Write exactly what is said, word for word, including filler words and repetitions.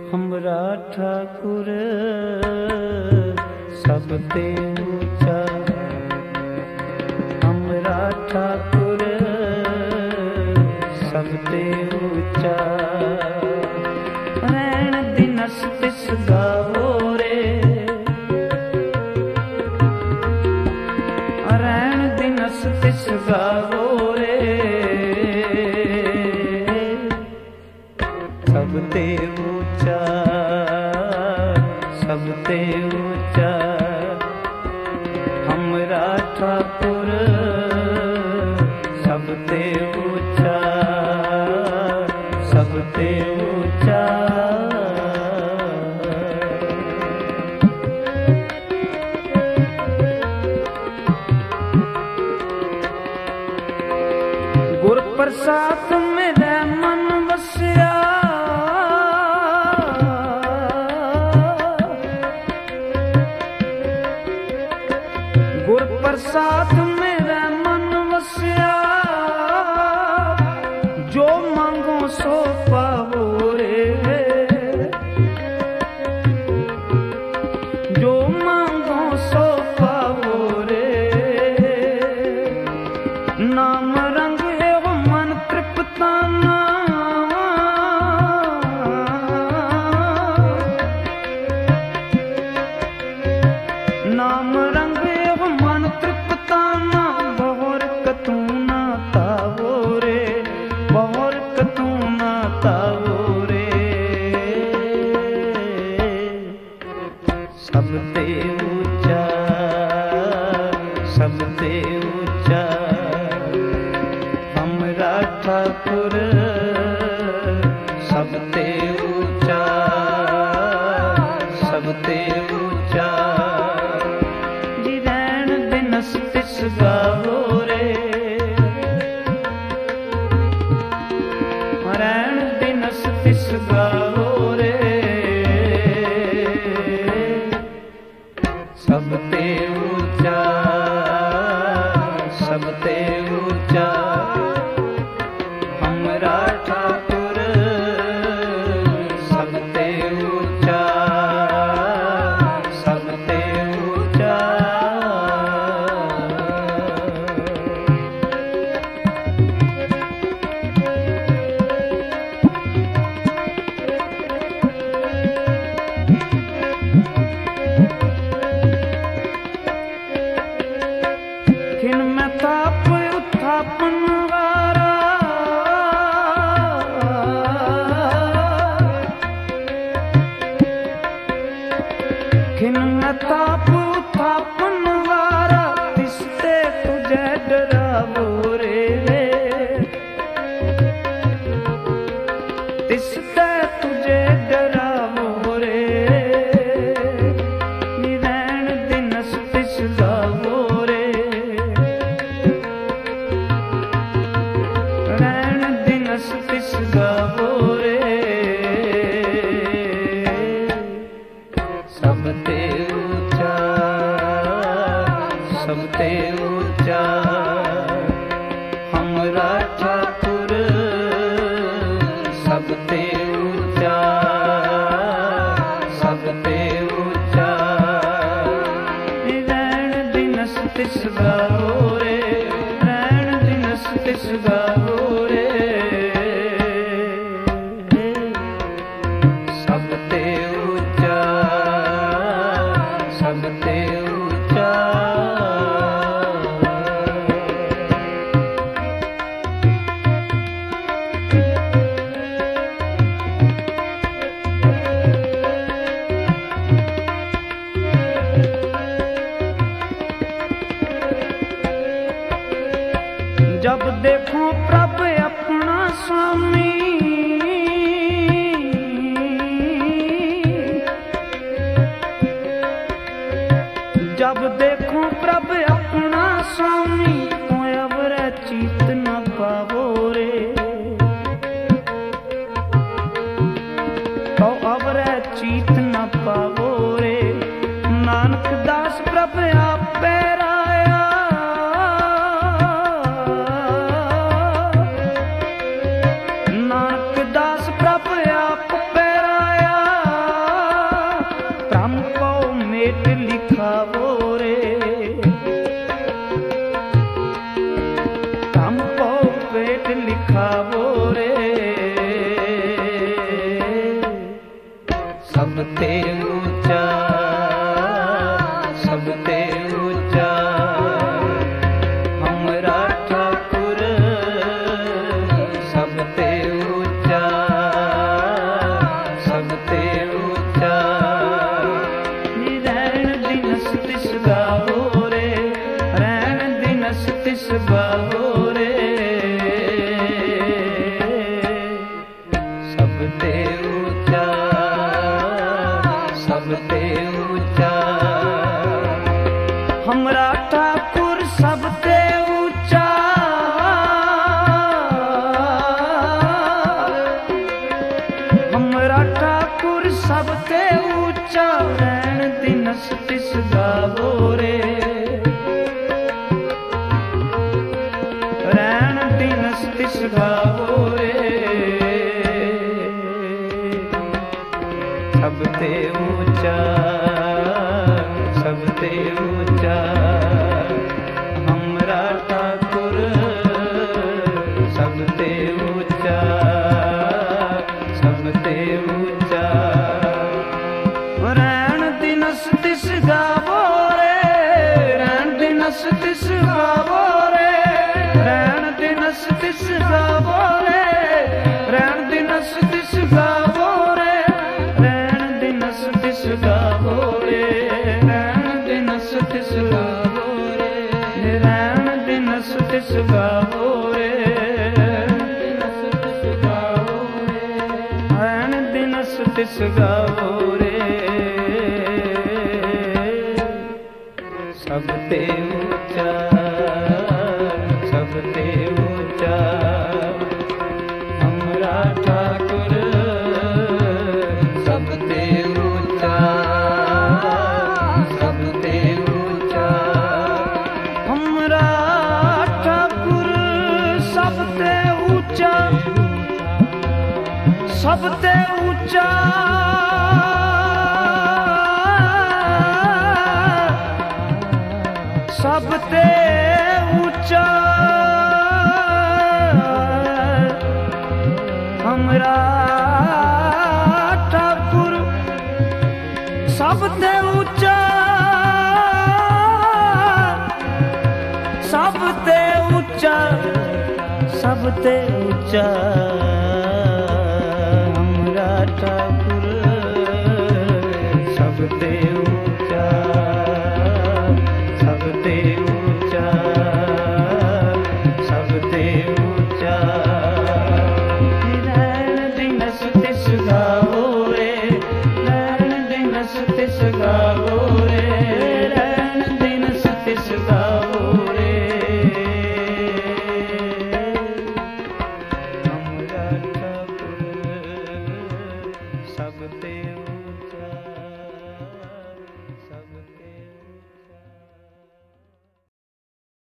हमरा ठाकुर सब ते ऊंचा, हमरा ठाकुर सब ते ऊंचा। रैण दिनस तिस गावो रे, रैण दिनस तिस गावो रे, सब ते ऊंचा, सब ते ऊंचा। हमरा ठाकुर सब ते ऊंचा, सब ते ऊंचा। गुर प्रसाद मेरे मन बसिया, गुर प्रसाद मेरे मन बसिया। जो मांगो सो पावो रे, जो मांगो सो पावो रे। नाम रंग एवं मन तृप्ताना, नाम रंग एवं मन तृप्ताना। बहुर कतू ना तावो रे, बहुर कतू ना तावो रे। सब ते ऊंचा, सब ते ऊंचा। हमरा ठाकुर सब ते ऊंचा, सब ते ऊंचा। जी रैण दिनस तिस गावो रे, रैण दिनस तिस गावो रे, सब ते ऊंचा, सब ते ऊंचा। हमरा ठाकुर सब ते ऊंचा, सब ते ऊंचा। खिन में ताप उत्थापन वारा, खिन में ताप उत्थापन वारा। तिसते तुझे डरावो रे, तिसते तुझे डरावो रे। रैण दिनस तिस गावो रे, रैण दिनस तिस गावो रे। सब ते ऊंचा, सब ते ऊंचा। हमरा ठाकुर सब ते ऊंचा, सब ते ऊंचा। रैण दिनस तिस गावो रे, रैण दिनस तिस गावो रे। सब ते ऊंचा, सब ते ऊंचा। जब देखो प्रभ अपना स्वामी, जब देखो प्रभ अपना स्वामी। तो अब रे चीत न पावो रे, तो अब रे चीत न पावो रे। नानक दास प्रभ आप पैराया, नानक दास प्रभ आप पैराया। सब ते ऊंचा, सब ते ऊंचा हमरा ठाकुर सब ते ऊंचा, हमरा ठाकुर सब ते ऊंचा रैन दिनस तिस गावो रे, रैन दिनस तिस गावो रे, सब ते ऊंचा, सब ते ऊंचा हमरा ठाकुर सब ते ऊंचा, सब ते ऊंचा रैन दिनस तिस गावो रे, रैन दिनस तिस गावो रे, रैन दिनस तिस गावो रे, रैन दिनस तिस गावो रे, रैन दिनस तिस गावो रे, रैन दिनस तिस गावो रे, रैन दिनस तिस गावो रे, रैन दिनस तिस गावो रे, सब ते ऊंचा, सब ते ऊंचा हमरा ठाकुर सब ते ऊंचा, सब ते ऊंचा हमरा ठाकुर सब ते ऊंचा, सब ते ऊंचा सब ते ऊंचा हमरा ठाकुर सब ते ऊंचा, सब ते ऊंचा, सब ते ऊंचा हमरा ठाकुर सब ते ऊंचा, सब ते ऊंचा, सब ते ऊंचा रैन दिनस तिस गावो रे, रैन दिनस तिस गावो